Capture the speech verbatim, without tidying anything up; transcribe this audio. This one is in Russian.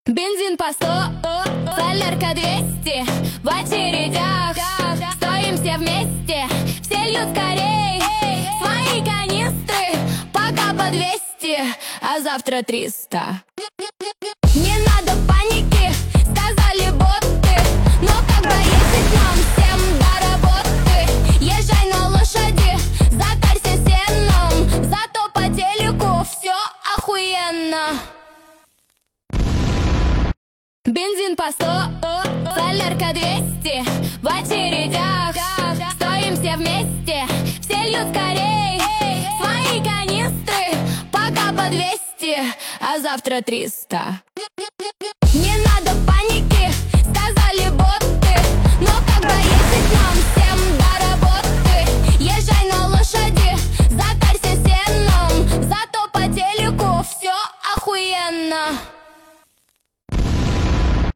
Бензин по сто, солярка двести. В очередях стоим все вместе. Все льют скорей свои канистры. Пока по двести, а завтра триста. Не надо паники, сказали боты. Но как доехать нам всем до работы? Езжай на лошади, затарься сеном. Зато по телеку все охуенно. Бензин по сто, солярка двести. В очередях стоим все вместе. Все льют скорей свои канистры. Пока по двести, а завтра триста.